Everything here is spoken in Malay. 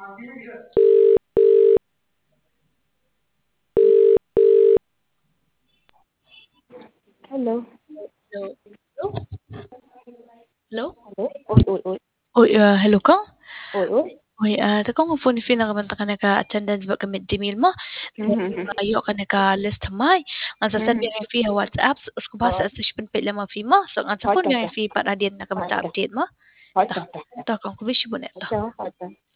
Hello. Hello. Hello? Hello? Hello? Oi, oi, oi. Uy, hello Kang? Oi, oi. Uy, tako nga phone pinakaman ka naka-attendance ba kami di mail mo? Mhm. Ayo ka naka-list hamay. Ang sa send Mhm. nga fee WhatsApp, ko ba Oo. sa assessment pa ilang fee mo? So, ang sa phone Hotka. nga fee para din Hotka. nakamata-update mo? Ta, Hotka. ta kang kubishi mo neto. Hotka. Hotka.